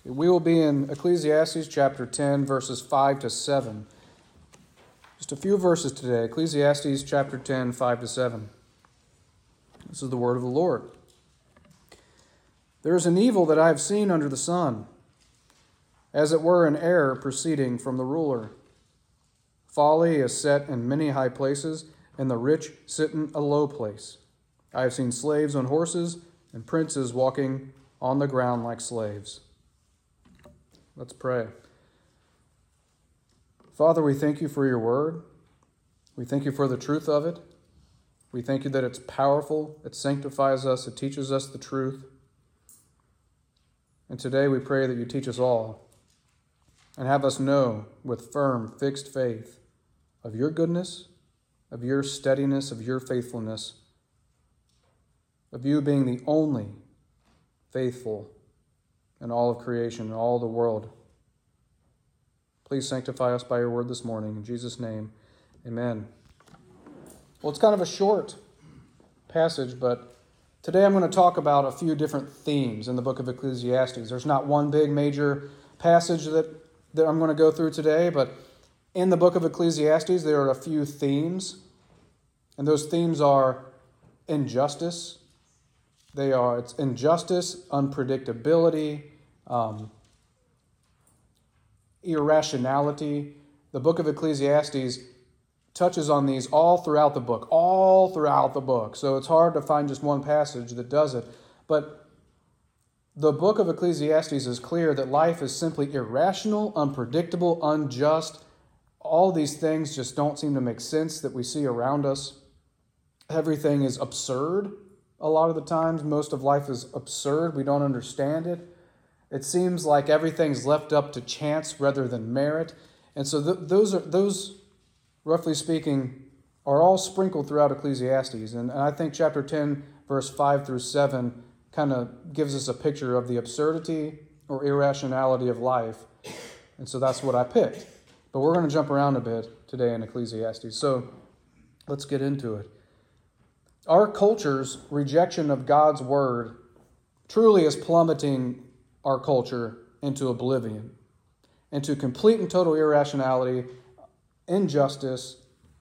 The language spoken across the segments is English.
We will be in Ecclesiastes chapter 10, verses 5 to 7. Just a few verses today. Ecclesiastes chapter 10, 5 to 7. This is the word of the Lord. There is an evil that I have seen under the sun, as it were an error proceeding from the ruler. Folly is set in many high places, and the rich sit in a low place. I have seen slaves on horses, and princes walking on the ground like slaves. Let's pray. Father, we thank you for your word. We thank you for the truth of it. We thank you that it's powerful, it sanctifies us, it teaches us the truth. And today we pray that you teach us all and have us know with firm, fixed faith of your goodness, of your steadiness, of your faithfulness, of you being the only faithful in all of creation, in all the world. Please sanctify us by your word this morning. In Jesus' name, amen. Well, it's kind of a short passage, but today I'm going to talk about a few different themes in the book of Ecclesiastes. There's not one big major passage that I'm going to go through today, but in the book of Ecclesiastes there are a few themes, and those themes are injustice. It's injustice, unpredictability, irrationality. The book of Ecclesiastes touches on these all throughout the book. So it's hard to find just one passage that does it. But the book of Ecclesiastes is clear that life is simply irrational, unpredictable, unjust. All these things just don't seem to make sense that we see around us. Everything is absurd. A lot of the times, most of life is absurd. We don't understand it. It seems like everything's left up to chance rather than merit. And so those, roughly speaking, are all sprinkled throughout Ecclesiastes. And I think chapter 10, verse 5 through 7 kind of gives us a picture of the absurdity or irrationality of life. And so that's what I picked. But we're going to jump around a bit today in Ecclesiastes. So let's get into it. Our culture's rejection of God's word truly is plummeting our culture into oblivion, into complete and total irrationality, injustice.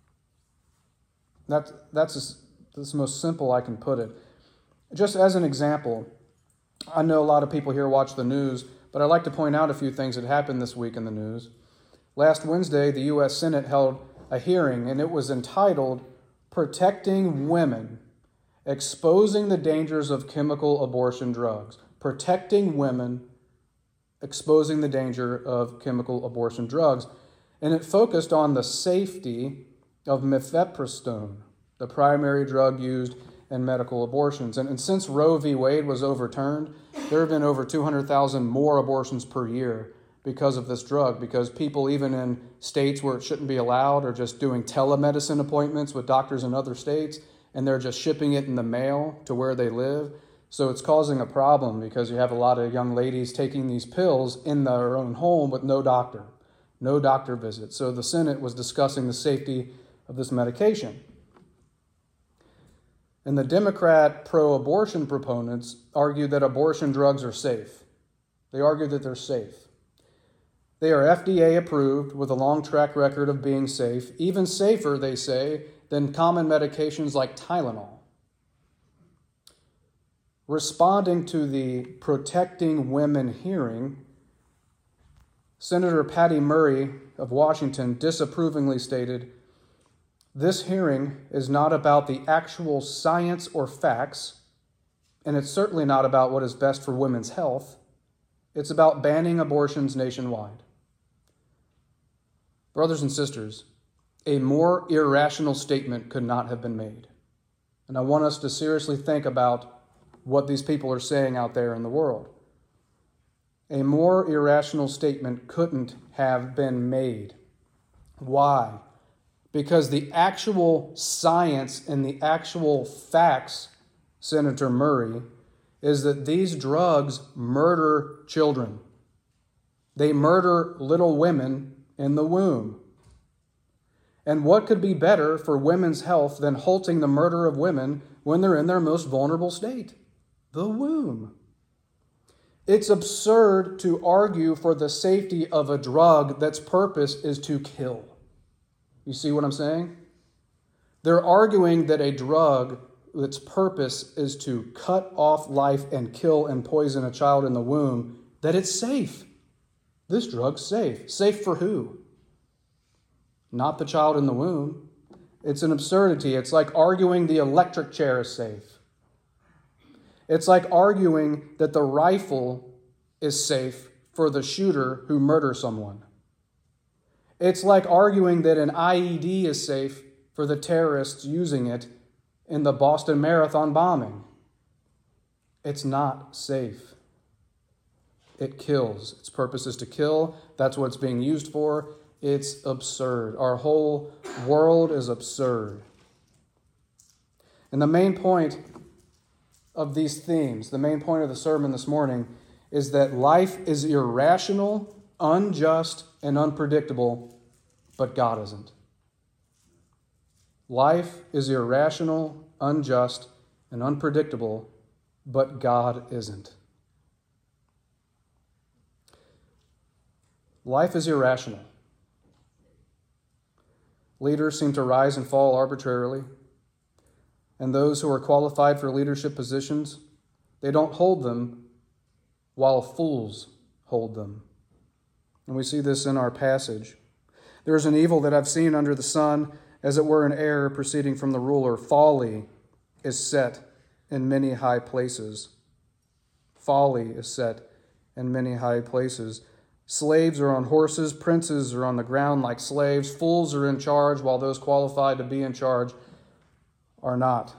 That's the most simple I can put it. Just as an example, I know a lot of people here watch the news, but I'd like to point out a few things that happened this week in the news. Last Wednesday, the U.S. Senate held a hearing, and it was entitled Protecting Women, Exposing the Dangers of Chemical Abortion Drugs. Protecting Women, Exposing the Danger of Chemical Abortion Drugs. And it focused on the safety of mifepristone, the primary drug used in medical abortions. And since Roe v. Wade was overturned, there have been over 200,000 more abortions per year because of this drug, because people even in states where it shouldn't be allowed are just doing telemedicine appointments with doctors in other states, and they're just shipping it in the mail to where they live. So it's causing a problem because you have a lot of young ladies taking these pills in their own home with no doctor visit. So the Senate was discussing the safety of this medication. And the Democrat pro-abortion proponents argued that abortion drugs are safe. They argued that they're safe. They are FDA approved with a long track record of being safe, even safer, they say, than common medications like Tylenol. Responding to the Protecting Women hearing, Senator Patty Murray of Washington disapprovingly stated, "This hearing is not about the actual science or facts, and it's certainly not about what is best for women's health. It's about banning abortions nationwide." Brothers and sisters, a more irrational statement could not have been made. And I want us to seriously think about what these people are saying out there in the world. A more irrational statement couldn't have been made. Why? Because the actual science and the actual facts, Senator Murray, is that these drugs murder children. They murder little women in the womb. And what could be better for women's health than halting the murder of women when they're in their most vulnerable state? The womb. It's absurd to argue for the safety of a drug that's purpose is to kill. You see what I'm saying? They're arguing that a drug its purpose is to cut off life and kill and poison a child in the womb, that it's safe. This drug's safe. Safe for who? Not the child in the womb. It's an absurdity. It's like arguing the electric chair is safe. It's like arguing that the rifle is safe for the shooter who murders someone. It's like arguing that an IED is safe for the terrorists using it in the Boston Marathon bombing. It's not safe. It kills. Its purpose is to kill. That's what it's being used for. It's absurd. Our whole world is absurd. And the main point of these themes, the main point of the sermon this morning, is that life is irrational, unjust, and unpredictable, but God isn't. Life is irrational, unjust, and unpredictable, but God isn't. Life is irrational. Leaders seem to rise and fall arbitrarily, and those who are qualified for leadership positions, they don't hold them while fools hold them. And we see this in our passage. There is an evil that I've seen under the sun, as it were an error proceeding from the ruler. Folly is set in many high places. Folly is set in many high places. Slaves are on horses, princes are on the ground like slaves, fools are in charge while those qualified to be in charge are not.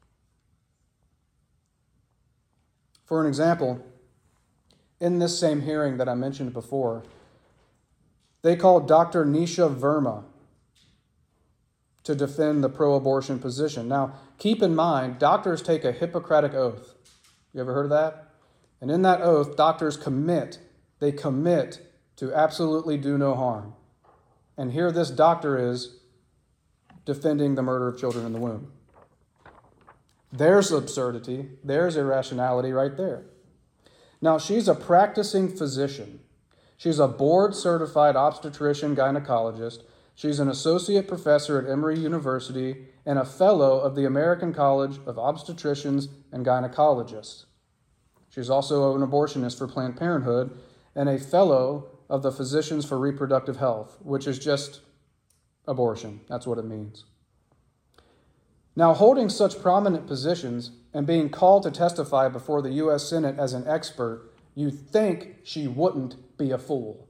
For an example, in this same hearing that I mentioned before, they called Dr. Nisha Verma to defend the pro-abortion position. Now, keep in mind, doctors take a Hippocratic oath. You ever heard of that? And in that oath, doctors commit to absolutely do no harm. And here this doctor is defending the murder of children in the womb. There's absurdity, there's irrationality right there. Now, she's a practicing physician. She's a board-certified obstetrician gynecologist. She's an associate professor at Emory University and a fellow of the American College of Obstetricians and Gynecologists. She's also an abortionist for Planned Parenthood and a fellow of the Physicians for Reproductive Health, which is just abortion. That's what it means. Now, holding such prominent positions and being called to testify before the U.S. Senate as an expert, you'd think she wouldn't be a fool.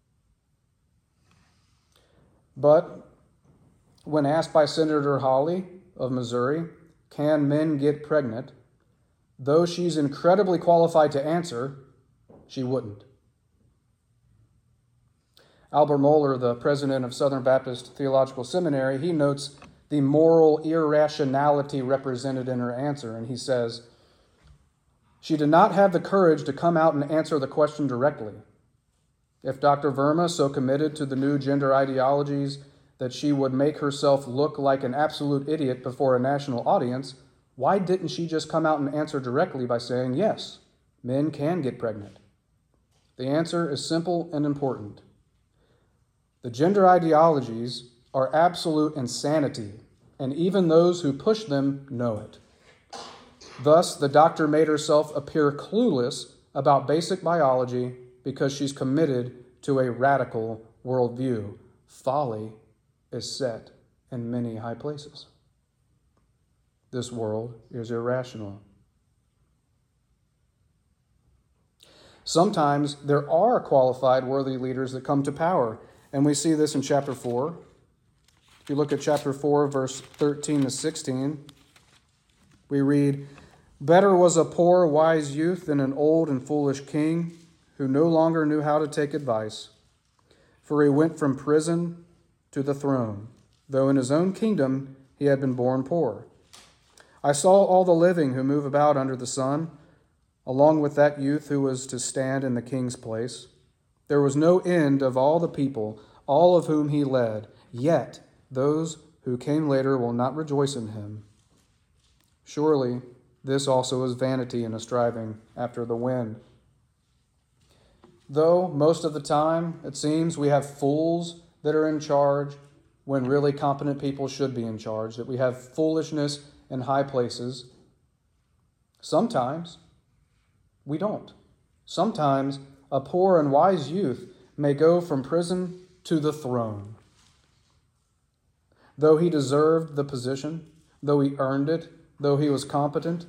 But when asked by Senator Hawley of Missouri, can men get pregnant, though she's incredibly qualified to answer, she wouldn't. Albert Mohler, the president of Southern Baptist Theological Seminary, he notes the moral irrationality represented in her answer, and he says, she did not have the courage to come out and answer the question directly. If Dr. Verma so committed to the new gender ideologies that she would make herself look like an absolute idiot before a national audience, why didn't she just come out and answer directly by saying, yes, men can get pregnant? The answer is simple and important. The gender ideologies are absolute insanity, and even those who push them know it. Thus, the doctor made herself appear clueless about basic biology because she's committed to a radical worldview. Folly is set in many high places. This world is irrational. Sometimes there are qualified, worthy leaders that come to power, and we see this in chapter 4. If you look at chapter 4, verse 13 to 16, we read, "Better was a poor, wise youth than an old and foolish king who no longer knew how to take advice. For he went from prison to the throne, though in his own kingdom he had been born poor. I saw all the living who move about under the sun, along with that youth who was to stand in the king's place. There was no end of all the people, all of whom he led, yet those who came later will not rejoice in him. Surely this also is vanity and a striving after the wind. though, most of the time, it seems, we have fools that are in charge when really competent people should be in charge, that we have foolishness in high places. Sometimes we don't. Sometimes a poor and wise youth may go from prison to the throne. Though he deserved the position, though he earned it, though he was competent,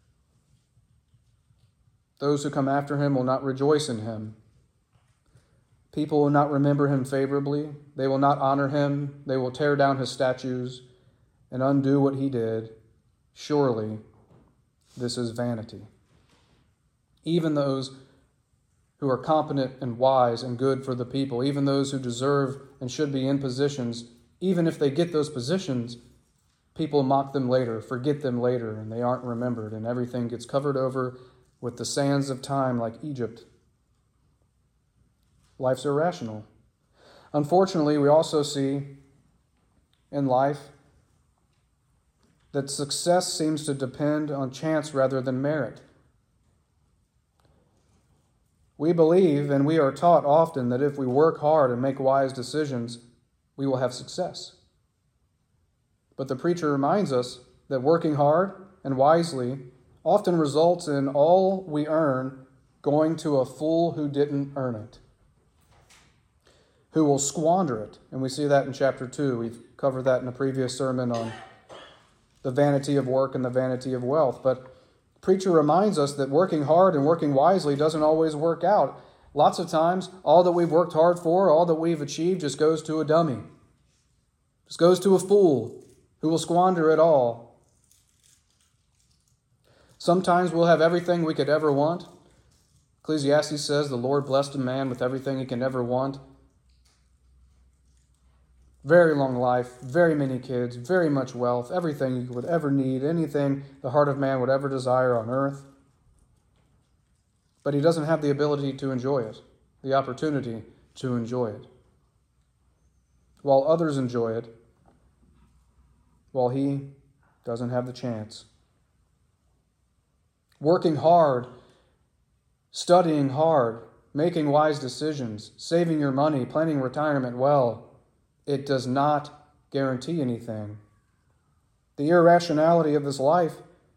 those who come after him will not rejoice in him. People will not remember him favorably. They will not honor him. They will tear down his statues and undo what he did. Surely, this is vanity. Even those who are competent and wise and good for the people, even those who deserve and should be in positions, even if they get those positions, people mock them later, forget them later, and they aren't remembered, and everything gets covered over with the sands of time like Egypt. Life's irrational. Unfortunately, we also see in life that success seems to depend on chance rather than merit. We believe and we are taught often that if we work hard and make wise decisions, we will have success. But the preacher reminds us that working hard and wisely often results in all we earn going to a fool who didn't earn it, who will squander it. And we see that in chapter 2. We've covered that in a previous sermon on the vanity of work and the vanity of wealth. But the preacher reminds us that working hard and working wisely doesn't always work out. Lots of times, all that we've worked hard for, all that we've achieved just goes to a dummy. Just goes to a fool who will squander it all. Sometimes we'll have everything we could ever want. Ecclesiastes says the Lord blessed a man with everything he can ever want. Very long life, very many kids, very much wealth, everything you would ever need, anything the heart of man would ever desire on earth. But he doesn't have the ability to enjoy it, the opportunity to enjoy it. While others enjoy it, while he doesn't have the chance. Working hard, studying hard, making wise decisions, saving your money, planning retirement well, it does not guarantee anything. The irrationality of this life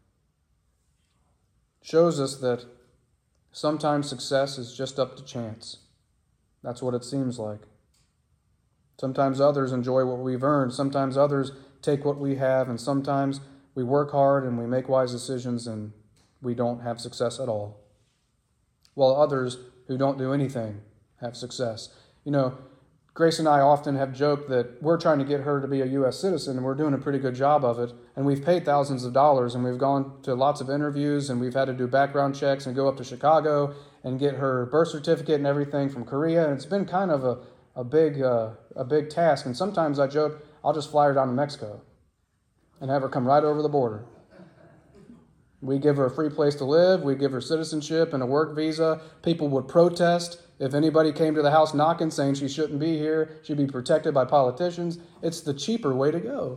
shows us that sometimes success is just up to chance. That's what it seems like. Sometimes others enjoy what we've earned. Sometimes others take what we have. And sometimes we work hard and we make wise decisions and we don't have success at all. While others who don't do anything have success. You know, Grace and I often have joked that we're trying to get her to be a U.S. citizen, and we're doing a pretty good job of it. And we've paid thousands of dollars, and we've gone to lots of interviews, and we've had to do background checks and go up to Chicago and get her birth certificate and everything from Korea. And it's been kind of a big task. And sometimes I joke, I'll just fly her down to Mexico and have her come right over the border. We give her a free place to live. We give her citizenship and a work visa. People would protest. If anybody came to the house knocking saying she shouldn't be here, she'd be protected by politicians. It's the cheaper way to go.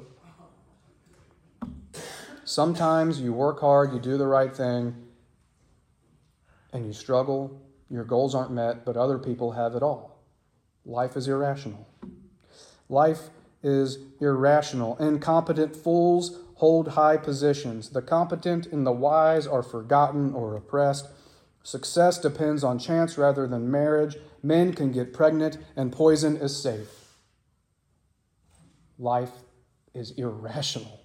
Sometimes you work hard, you do the right thing, and you struggle. Your goals aren't met, but other people have it all. Life is irrational. Life is irrational. Incompetent fools hold high positions. The competent and the wise are forgotten or oppressed. Success depends on chance rather than marriage. Men can get pregnant and poison is safe. Life is irrational.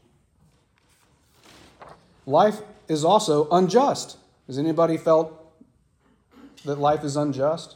Life is also unjust. Has anybody felt that life is unjust?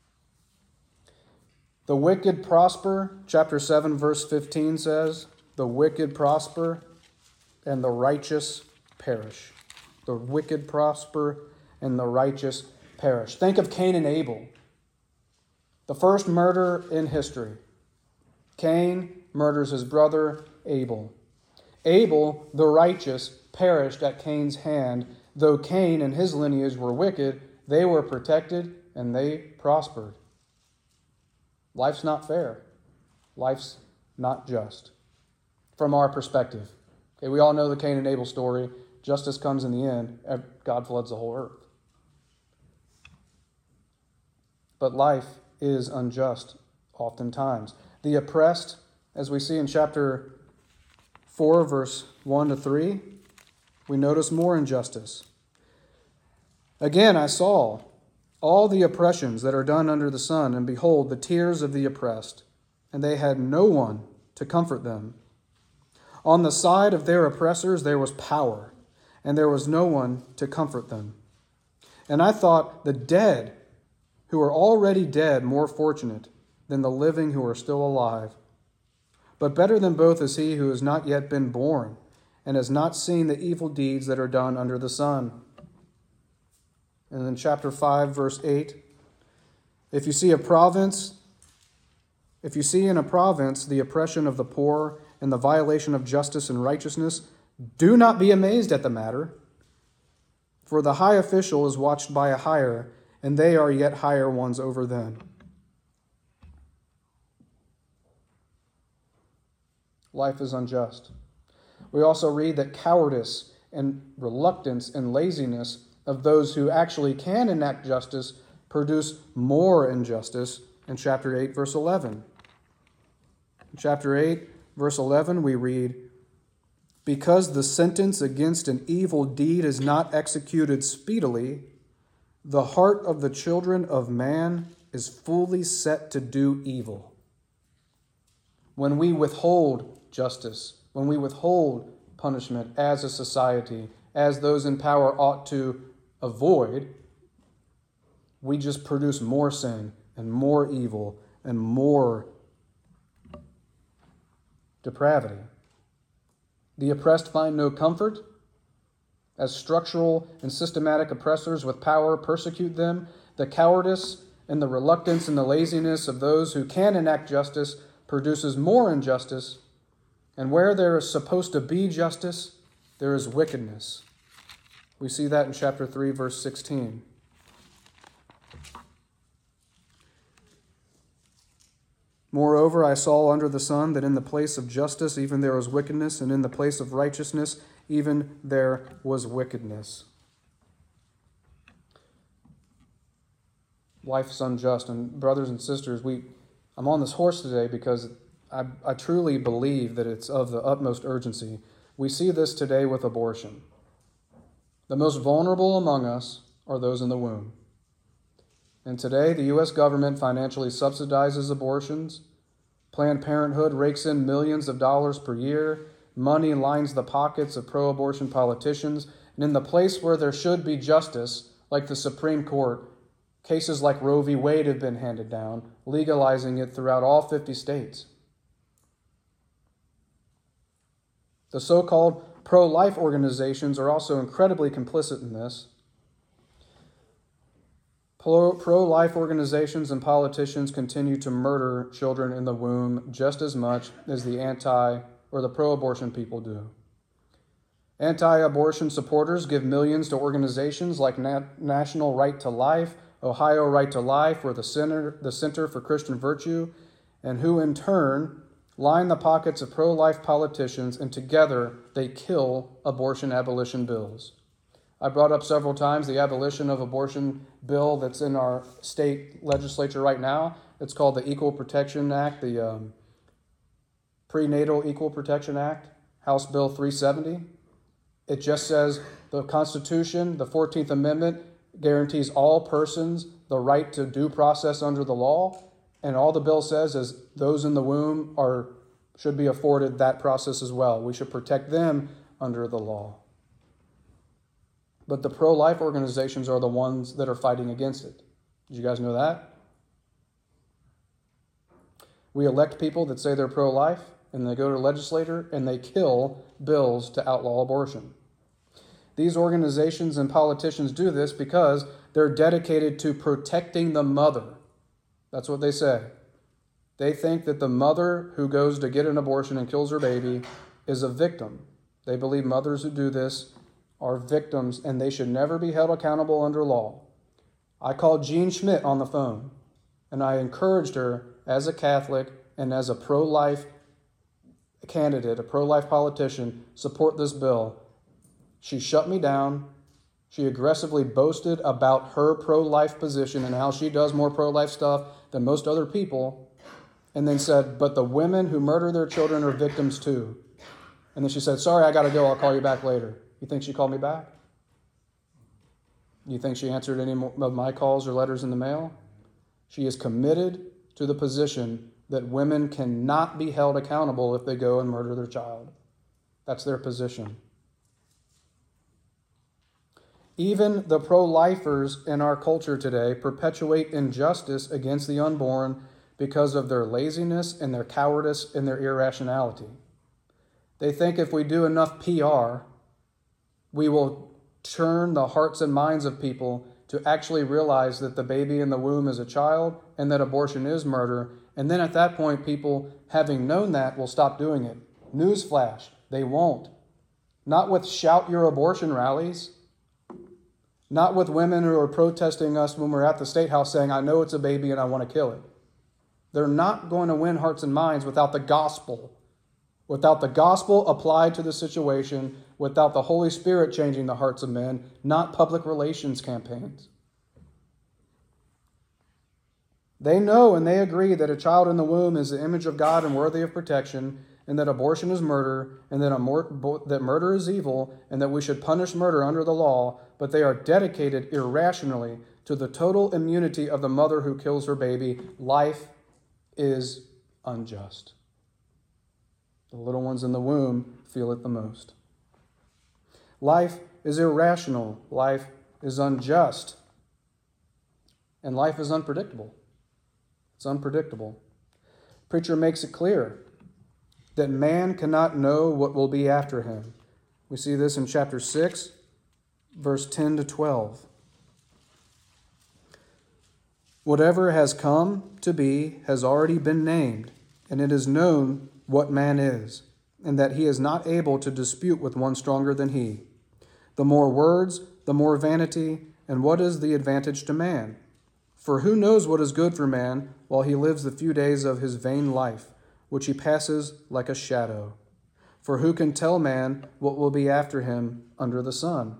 The wicked prosper, chapter 7, verse 15 says, the wicked prosper and the righteous perish. The wicked prosper and the righteous perish. Think of Cain and Abel, the first murder in history. Cain murders his brother Abel. Abel, the righteous, perished at Cain's hand. Though Cain and his lineage were wicked, they were protected and they prospered. Life's not fair. Life's not just. From our perspective. Okay, we all know the Cain and Abel story. Justice comes in the end. God floods the whole earth. but life is unjust oftentimes. The oppressed, as we see in chapter 4, verse 1 to 3, we notice more injustice. Again, I saw all the oppressions that are done under the sun, and behold, the tears of the oppressed, and they had no one to comfort them. On the side of their oppressors there was power, and there was no one to comfort them. And I thought the dead who are already dead more fortunate than the living who are still alive. But better than both is he who has not yet been born, and has not seen the evil deeds that are done under the sun. And in chapter 5, verse 8, if you see in a province the oppression of the poor and the violation of justice and righteousness, do not be amazed at the matter. For the high official is watched by a higher, and they are yet higher ones over them. Life is unjust. We also read that cowardice and reluctance and laziness of those who actually can enact justice produce more injustice in chapter 8, verse 11. In chapter 8, verse 11, we read, because the sentence against an evil deed is not executed speedily, the heart of the children of man is fully set to do evil. When we withhold justice, when we withhold punishment as a society, as those in power ought to avoid, we just produce more sin and more evil and more depravity. The oppressed find no comfort. As structural and systematic oppressors with power persecute them, the cowardice and the reluctance and the laziness of those who can enact justice produces more injustice. And where there is supposed to be justice, there is wickedness. We see that in chapter 3, verse 16. Moreover, I saw under the sun that in the place of justice even there was wickedness, and in the place of righteousness even there was wickedness. Life is unjust. And brothers and sisters, I'm on this horse today because I truly believe that it's of the utmost urgency. We see this today with abortion. The most vulnerable among us are those in the womb. And today, the U.S. government financially subsidizes abortions. Planned Parenthood rakes in millions of dollars per year. Money lines the pockets of pro-abortion politicians. And in the place where there should be justice, like the Supreme Court, cases like Roe v. Wade have been handed down, legalizing it throughout all 50 states. The so-called pro-life organizations are also incredibly complicit in this. Pro-life organizations and politicians continue to murder children in the womb just as much as the pro-abortion people do. Anti-abortion supporters give millions to organizations like National Right to Life, Ohio Right to Life, or the Center for Christian Virtue, and who in turn line the pockets of pro-life politicians, and together they kill abortion abolition bills. I brought up several times the abolition of abortion bill that's in our state legislature right now. It's called the Equal Protection Act, the Prenatal Equal Protection Act, House Bill 370. It just says the Constitution, the 14th Amendment, guarantees all persons the right to due process under the law. And all the bill says is those in the womb should be afforded that process as well. We should protect them under the law. But the pro-life organizations are the ones that are fighting against it. Did you guys know that? We elect people that say they're pro-life, and they go to the legislature and they kill bills to outlaw abortion. These organizations and politicians do this because they're dedicated to protecting the mother. That's what they say. They think that the mother who goes to get an abortion and kills her baby is a victim. They believe mothers who do this are victims and they should never be held accountable under law. I called Jean Schmidt on the phone and I encouraged her as a Catholic and as a pro-life candidate, a pro-life politician, support this bill. She shut me down. She aggressively boasted about her pro-life position and how she does more pro-life stuff than most other people, and then said, but the women who murder their children are victims too. And then she said, sorry, I got to go. I'll call you back later. You think she called me back? You think she answered any of my calls or letters in the mail? She is committed to the position that women cannot be held accountable if they go and murder their child. That's their position. Even the pro-lifers in our culture today perpetuate injustice against the unborn because of their laziness and their cowardice and their irrationality. They think if we do enough PR, we will turn the hearts and minds of people to actually realize that the baby in the womb is a child and that abortion is murder. And then at that point, people, having known that, will stop doing it. Newsflash, they won't. Not with shout your abortion rallies. Not with women who are protesting us when we're at the State House saying, I know it's a baby and I want to kill it. They're not going to win hearts and minds without the gospel. Without the gospel applied to the situation, without the Holy Spirit changing the hearts of men, not public relations campaigns. They know and they agree that a child in the womb is the image of God and worthy of protection, and that abortion is murder, and that murder is evil, and that we should punish murder under the law, but they are dedicated irrationally to the total immunity of the mother who kills her baby. Life is unjust. The little ones in the womb feel it the most. Life is irrational. Life is unjust. And life is unpredictable. It's unpredictable. Preacher makes it clear that man cannot know what will be after him. We see this in chapter 6, verse 10 to 12. Whatever has come to be has already been named, and it is known what man is, and that he is not able to dispute with one stronger than he. The more words, the more vanity, and what is the advantage to man? For who knows what is good for man while he lives the few days of his vain life, which he passes like a shadow? For who can tell man what will be after him under the sun?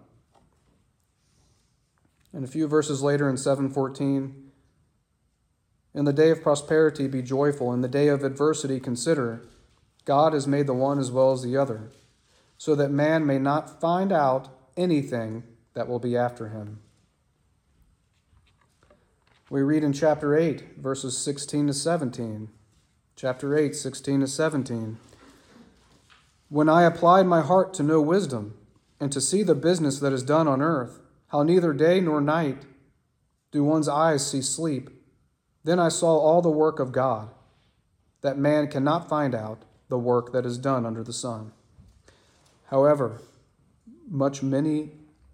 And a few verses later in 7:14, in the day of prosperity be joyful, in the day of adversity consider. God has made the one as well as the other, so that man may not find out anything that will be after him. We read in chapter 8, verses 16 to 17. Chapter 8, 16 to 17. When I applied my heart to know wisdom, and to see the business that is done on earth, how neither day nor night do one's eyes see sleep, then I saw all the work of God, that man cannot find out the work that is done under the sun. However much man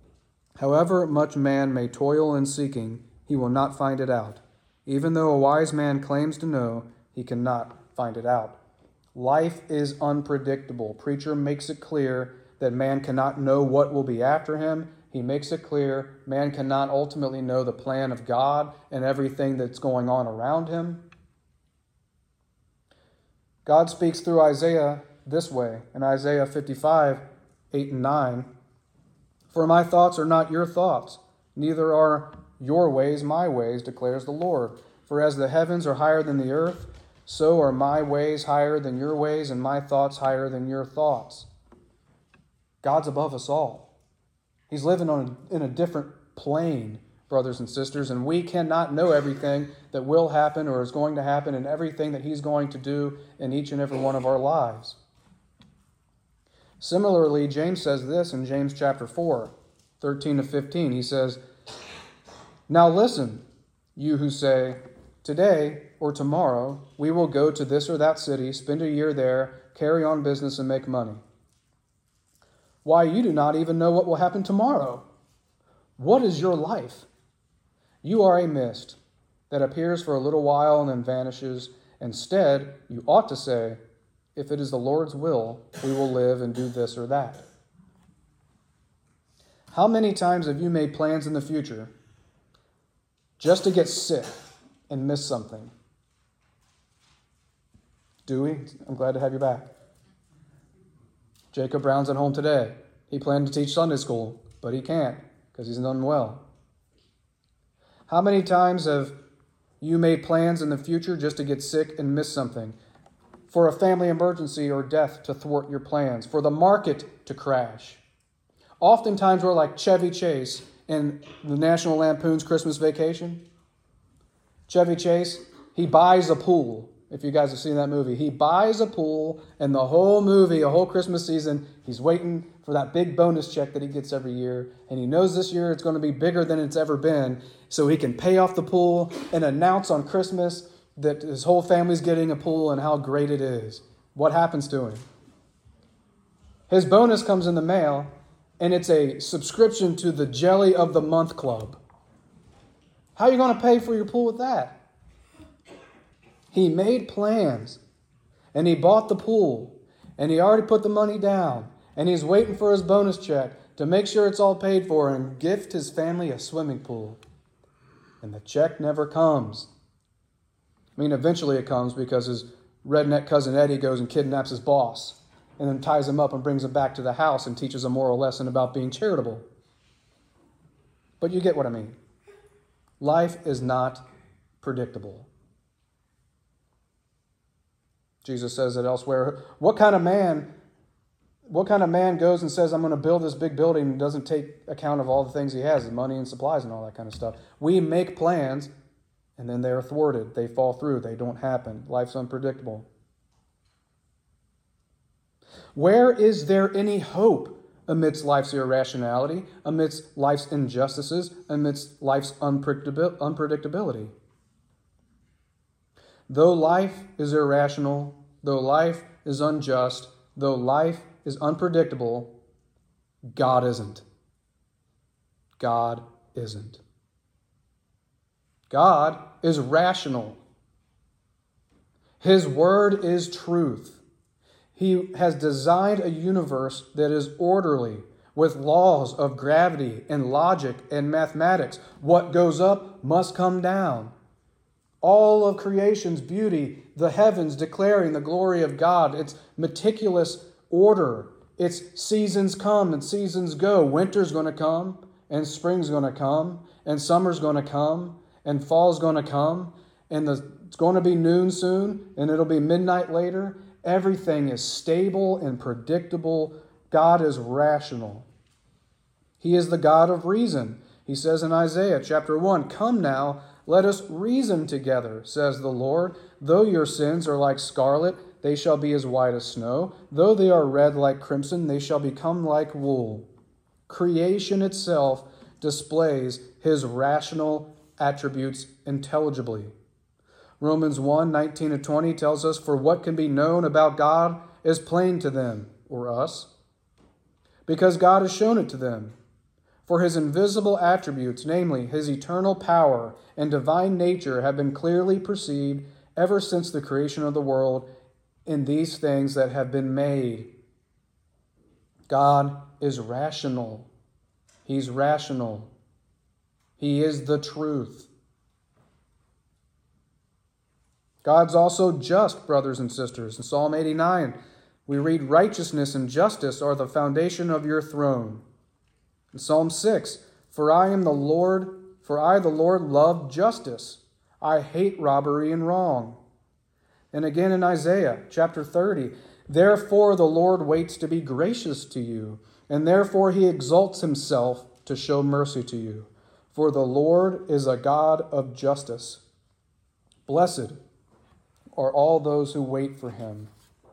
may toil in seeking, he will not find it out. Even though a wise man claims to know, he cannot find it out. Life is unpredictable. Preacher makes it clear that man cannot know what will be after him. He makes it clear man cannot ultimately know the plan of God and everything that's going on around him. God speaks through Isaiah this way, in Isaiah 55, 8 and 9. For my thoughts are not your thoughts, neither are your ways my ways, declares the Lord. For as the heavens are higher than the earth, so are my ways higher than your ways, and my thoughts higher than your thoughts. God's above us all. He's living in a different plane, brothers and sisters, and we cannot know everything that will happen or is going to happen and everything that he's going to do in each and every one of our lives. Similarly, James says this in James chapter 4, 13 to 15. He says, now listen, you who say, today or tomorrow we will go to this or that city, spend a year there, carry on business and make money. Why, you do not even know what will happen tomorrow. What is your life? You are a mist that appears for a little while and then vanishes. Instead, you ought to say, if it is the Lord's will, we will live and do this or that. How many times have you made plans in the future just to get sick and miss something? Dewey, I'm glad to have you back. Jacob Brown's at home today. He planned to teach Sunday school, but he can't because he's unwell. How many times have you made plans in the future just to get sick and miss something? For a family emergency or death to thwart your plans? For the market to crash? Oftentimes we're like Chevy Chase in the National Lampoon's Christmas Vacation. Chevy Chase, he buys a pool. If you guys have seen that movie, he buys a pool, and the whole movie, a whole Christmas season, he's waiting for that big bonus check that he gets every year. And he knows this year it's going to be bigger than it's ever been, so he can pay off the pool and announce on Christmas that his whole family's getting a pool and how great it is. What happens to him? His bonus comes in the mail, and it's a subscription to the Jelly of the Month Club. How are you going to pay for your pool with that? He made plans, and he bought the pool, and he already put the money down, and he's waiting for his bonus check to make sure it's all paid for and gift his family a swimming pool. And the check never comes. I mean, eventually it comes because his redneck cousin Eddie goes and kidnaps his boss and then ties him up and brings him back to the house and teaches a moral lesson about being charitable. But you get what I mean. Life is not predictable. Jesus says it elsewhere. What kind of man goes and says, I'm going to build this big building and doesn't take account of all the things he has, the money and supplies and all that kind of stuff? We make plans, and then they are thwarted. They fall through. They don't happen. Life's unpredictable. Where is there any hope amidst life's irrationality, amidst life's injustices, amidst life's unpredictability? Though life is irrational, though life is unjust, though life is unpredictable, God isn't. God isn't. God is rational. His word is truth. He has designed a universe that is orderly, with laws of gravity and logic and mathematics. What goes up must come down. All of creation's beauty, the heavens declaring the glory of God, its meticulous order, its seasons come and seasons go. Winter's going to come, and spring's going to come, and summer's going to come, and fall's going to come, and it's going to be noon soon, and it'll be midnight later. Everything is stable and predictable. God is rational. He is the God of reason. He says in Isaiah chapter 1, "Come now, let us reason together, says the Lord. Though your sins are like scarlet, they shall be as white as snow. Though they are red like crimson, they shall become like wool." Creation itself displays his rational attributes intelligibly. Romans 1:19-20 tells us, "For what can be known about God is plain to them," or us, "because God has shown it to them. For his invisible attributes, namely his eternal power and divine nature, have been clearly perceived ever since the creation of the world in these things that have been made." God is rational. He's rational. He is the truth. God's also just, brothers and sisters. In Psalm 89, we read, "Righteousness and justice are the foundation of your throne." In Psalm 6, for I, the Lord, love justice. I hate robbery and wrong." And again in Isaiah chapter 30, "Therefore the Lord waits to be gracious to you, and therefore he exalts himself to show mercy to you. For the Lord is a God of justice. Blessed are all those who wait for him."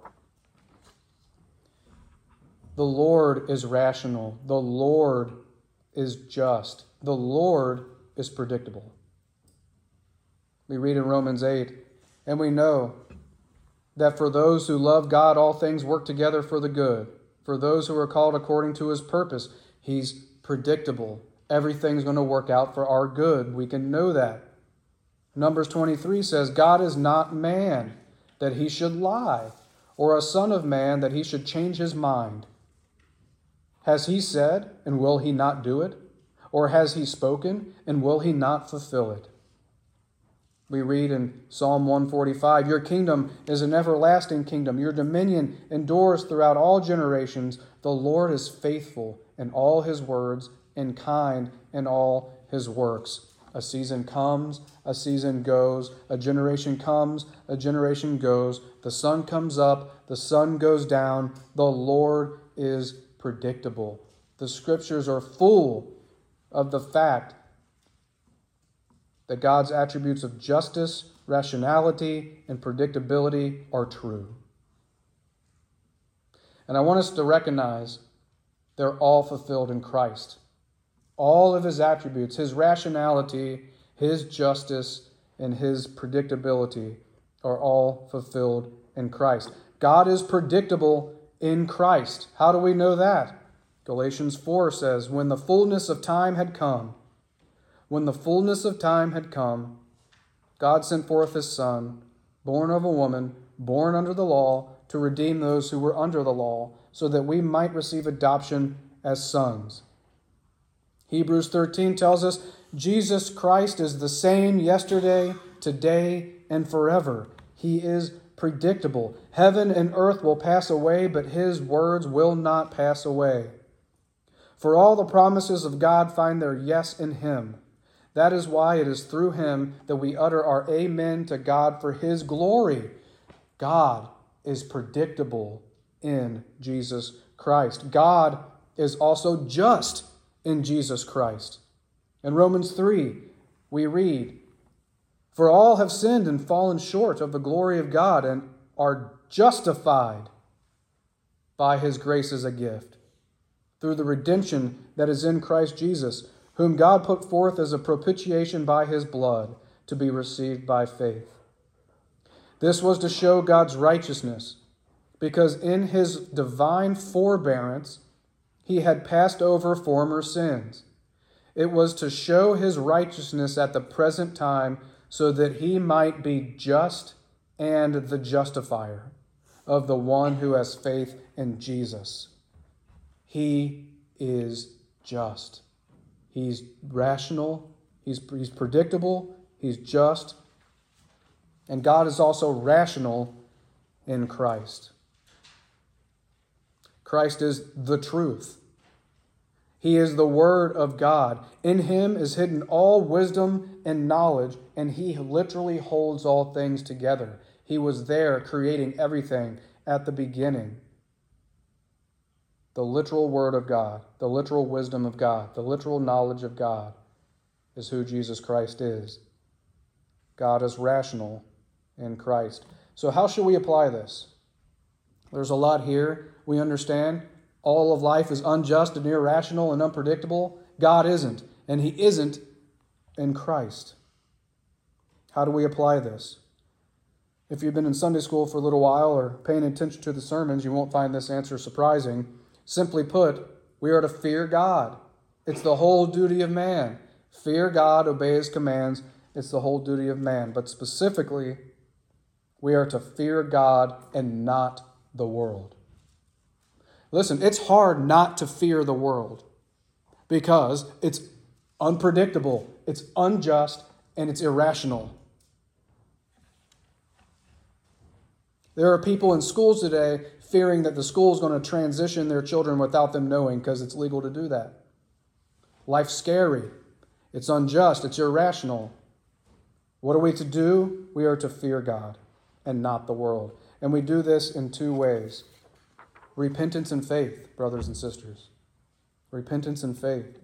The Lord is rational. The Lord is just. The Lord is predictable. We read in Romans 8, "And we know that for those who love God, all things work together for the good. For those who are called according to his purpose." He's predictable. Everything's going to work out for our good. We can know that. Numbers 23 says, "God is not man that he should lie, or a son of man that he should change his mind. Has he said, and will he not do it? Or has he spoken, and will he not fulfill it?" We read in Psalm 145, "Your kingdom is an everlasting kingdom. Your dominion endures throughout all generations. The Lord is faithful in all his words and kind in all his works. A season comes, a season goes, a generation comes, a generation goes. The sun comes up, the sun goes down. The Lord is predictable. The scriptures are full of the fact that God's attributes of justice, rationality, and predictability are true. And I want us to recognize they're all fulfilled in Christ. All of his attributes, his rationality, his justice, and his predictability are all fulfilled in Christ. God is predictable in Christ. How do we know that? Galatians 4 says, when the fullness of time had come, God sent forth his Son, born of a woman, born under the law, to redeem those who were under the law, so that we might receive adoption as sons. Hebrews 13 tells us Jesus Christ is the same yesterday, today, and forever. He is predictable. Heaven and earth will pass away, but his words will not pass away. For all the promises of God find their yes in him. That is why it is through him that we utter our amen to God for his glory. God is predictable in Jesus Christ. God is also just in Jesus Christ. In Romans 3, we read, for all have sinned and fallen short of the glory of God and are justified by his grace as a gift, through the redemption that is in Christ Jesus, whom God put forth as a propitiation by his blood, to be received by faith. This was to show God's righteousness, because in his divine forbearance he had passed over former sins. It was to show his righteousness at the present time, so that he might be just and the justifier of the one who has faith in Jesus. He is just. He's rational, he's predictable, he's just, and God is also rational in Christ. Christ is the truth. He is the Word of God. In him is hidden all wisdom and knowledge, and he literally holds all things together. He was there creating everything at the beginning. The literal Word of God, the literal wisdom of God, the literal knowledge of God is who Jesus Christ is. God is rational in Christ. So how should we apply this? There's a lot here. We understand all of life is unjust and irrational and unpredictable. God isn't, and he isn't in Christ. How do we apply this? If you've been in Sunday school for a little while or paying attention to the sermons, you won't find this answer surprising. Simply put, we are to fear God. It's the whole duty of man. Fear God, obey his commands. It's the whole duty of man. But specifically, we are to fear God and not the world. Listen, it's hard not to fear the world because it's unpredictable, it's unjust, and it's irrational. There are people in schools today fearing that the school is going to transition their children without them knowing because it's legal to do that. Life's scary. It's unjust. It's irrational. What are we to do? We are to fear God and not the world. And we do this in two ways. Repentance and faith, brothers and sisters. Repentance and faith.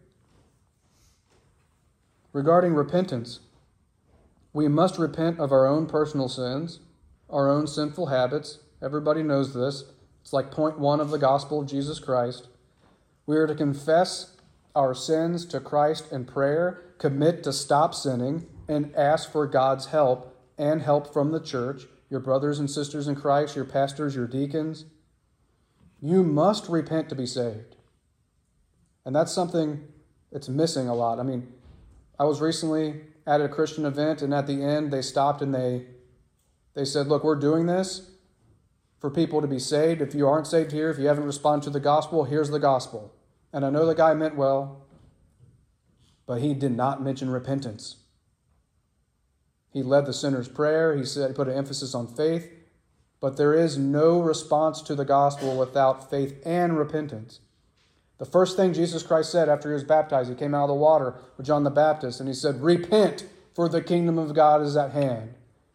Regarding repentance, we must repent of our own personal sins, our own sinful habits. Everybody knows this. It's like point 1 of the gospel of Jesus Christ. We are to confess our sins to Christ in prayer, commit to stop sinning, and ask for God's help and help from the church, your brothers and sisters in Christ, your pastors, your deacons. You must repent to be saved. And that's something that's missing a lot. I mean, I was recently at a Christian event, and at the end they stopped and they said, look, we're doing this for people to be saved. If you aren't saved here, if you haven't responded to the gospel, here's the gospel. And I know the guy meant well, but he did not mention repentance. He led the sinner's prayer. He said he put an emphasis on faith. But there is no response to the gospel without faith and repentance. The first thing Jesus Christ said after he was baptized, he came out of the water with John the Baptist, and he said, "Repent, for the kingdom of God is at hand."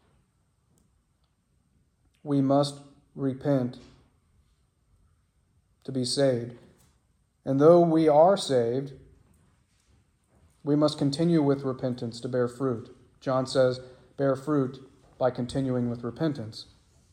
We must repent to be saved. And though we are saved, we must continue with repentance to bear fruit. John says, bear fruit by continuing with repentance.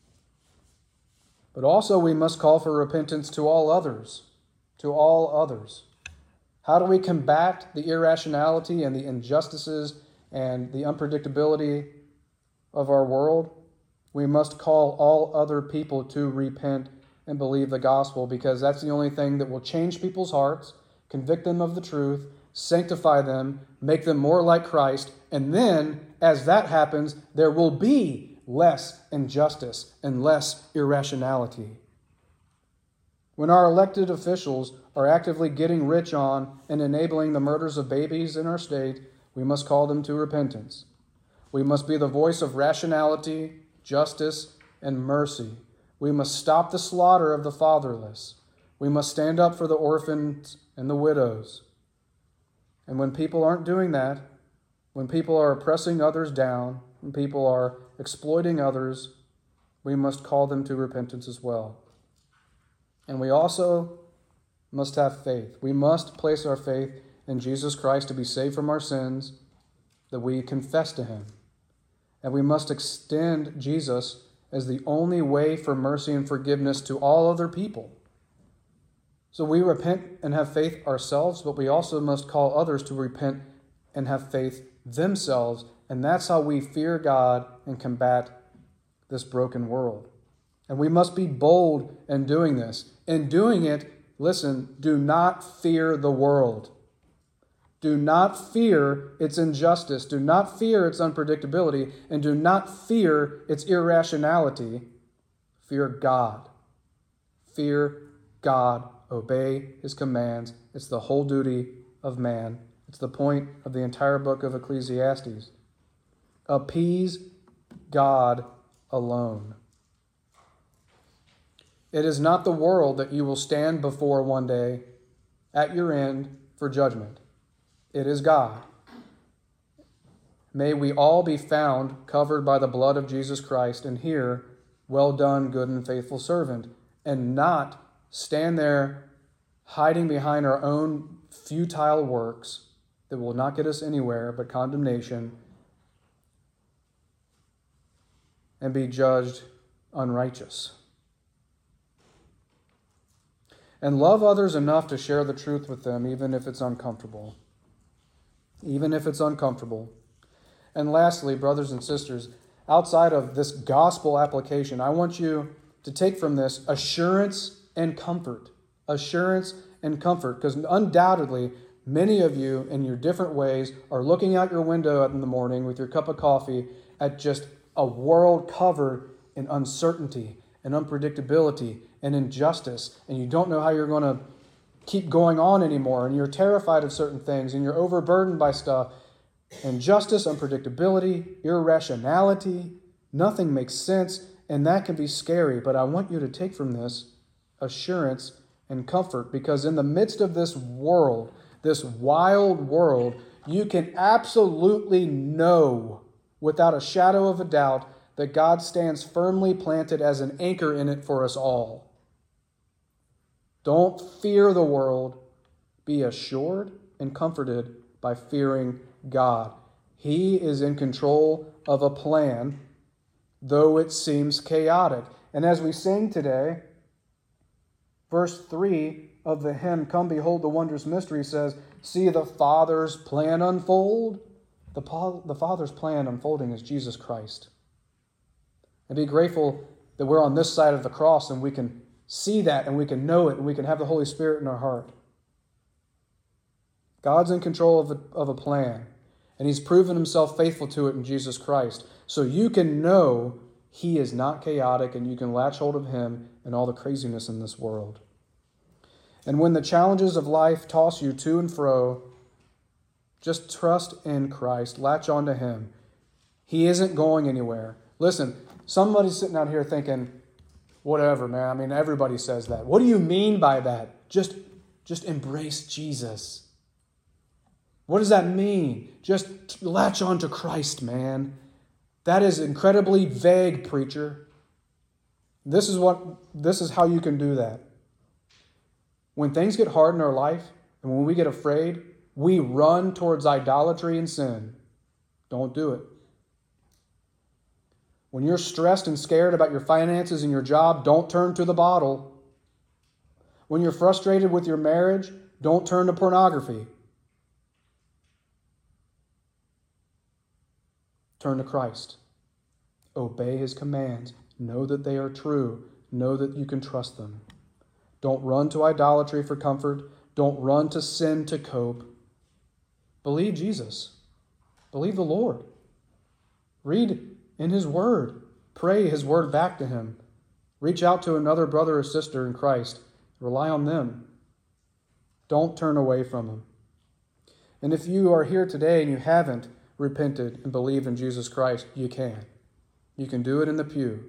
But also we must call for repentance to all others. To all others. How do we combat the irrationality and the injustices and the unpredictability of our world? We must call all other people to repent and believe the gospel, because that's the only thing that will change people's hearts, convict them of the truth, sanctify them, make them more like Christ, and then, as that happens, there will be less injustice and less irrationality. When our elected officials are actively getting rich on and enabling the murders of babies in our state, we must call them to repentance. We must be the voice of rationality, justice, and mercy. We must stop the slaughter of the fatherless. We must stand up for the orphans and the widows. And when people aren't doing that, when people are oppressing others down, when people are exploiting others, we must call them to repentance as well. And we also must have faith. We must place our faith in Jesus Christ to be saved from our sins, that we confess to him. And we must extend Jesus as the only way for mercy and forgiveness to all other people. So we repent and have faith ourselves, but we also must call others to repent and have faith themselves. And that's how we fear God and combat this broken world. And we must be bold in doing this. In doing it, listen, do not fear the world. Do not fear its injustice. Do not fear its unpredictability. And do not fear its irrationality. Fear God. Fear God. Obey his commands. It's the whole duty of man. It's the point of the entire book of Ecclesiastes. Appease God alone. It is not the world that you will stand before one day at your end for judgment. It is God. May we all be found covered by the blood of Jesus Christ and hear, "Well done, good and faithful servant," and not stand there hiding behind our own futile works that will not get us anywhere but condemnation and be judged unrighteous. And love others enough to share the truth with them, even if it's uncomfortable. Even if it's uncomfortable. And lastly, brothers and sisters, outside of this gospel application, I want you to take from this assurance and comfort. Assurance and comfort. Because undoubtedly, many of you, in your different ways, are looking out your window in the morning with your cup of coffee at just a world covered in uncertainty and unpredictability and injustice, and you don't know how you're going to keep going on anymore, and you're terrified of certain things, and you're overburdened by stuff. Injustice, unpredictability, irrationality, nothing makes sense, and that can be scary. But I want you to take from this assurance and comfort, because in the midst of this world, this wild world, you can absolutely know without a shadow of a doubt that God stands firmly planted as an anchor in it for us all. Don't fear the world. Be assured and comforted by fearing God. He is in control of a plan, though it seems chaotic. And as we sing today, verse 3 of the hymn, "Come Behold the Wondrous Mystery," says, "See the Father's plan unfold." The Father's plan unfolding is Jesus Christ. And be grateful that we're on this side of the cross and we can see that and we can know it and we can have the Holy Spirit in our heart. God's in control of a plan, and he's proven himself faithful to it in Jesus Christ. So you can know he is not chaotic, and you can latch hold of him and all the craziness in this world. And when the challenges of life toss you to and fro, just trust in Christ. Latch on to him. He isn't going anywhere. Listen, somebody's sitting out here thinking, whatever, man. I mean, everybody says that. What do you mean by that? Just Just embrace Jesus. What does that mean? Just latch on to Christ, man. That is incredibly vague, preacher. This is how you can do that. When things get hard in our life, and when we get afraid, we run towards idolatry and sin. Don't do it. When you're stressed and scared about your finances and your job, don't turn to the bottle. When you're frustrated with your marriage, don't turn to pornography. Turn to Christ. Obey his commands. Know that they are true. Know that you can trust them. Don't run to idolatry for comfort. Don't run to sin to cope. Believe Jesus. Believe the Lord. Read in his word. Pray his word back to him. Reach out to another brother or sister in Christ. Rely on them. Don't turn away from him. And if you are here today and you haven't repented and believed in Jesus Christ, you can. You can do it in the pew.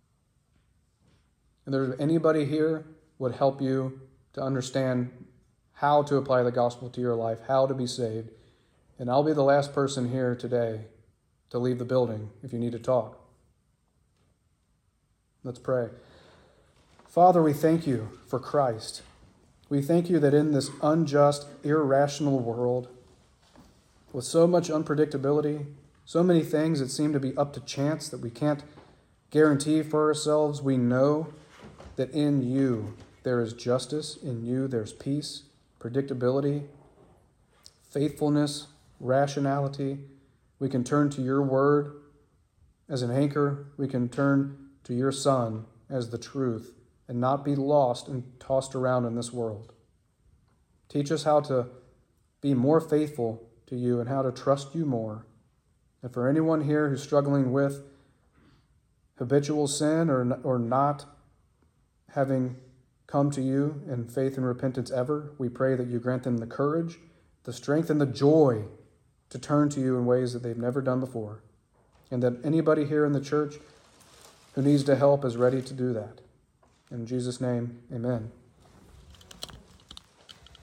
And there's anybody here would help you to understand how to apply the gospel to your life, how to be saved. And I'll be the last person here today to leave the building if you need to talk. Let's pray. Father, we thank you for Christ. We thank you that in this unjust, irrational world, with so much unpredictability, so many things that seem to be up to chance that we can't guarantee for ourselves, we know that in you there is justice, in you there's peace, predictability, faithfulness, rationality. We can turn to your word as an anchor. We can turn to your Son as the truth and not be lost and tossed around in this world. Teach us how to be more faithful to you and how to trust you more. And for anyone here who's struggling with habitual sin or not having come to you in faith and repentance ever, we pray that you grant them the courage, the strength, and the joy to turn to you in ways that they've never done before. And that anybody here in the church who needs to help is ready to do that. In Jesus' name, amen.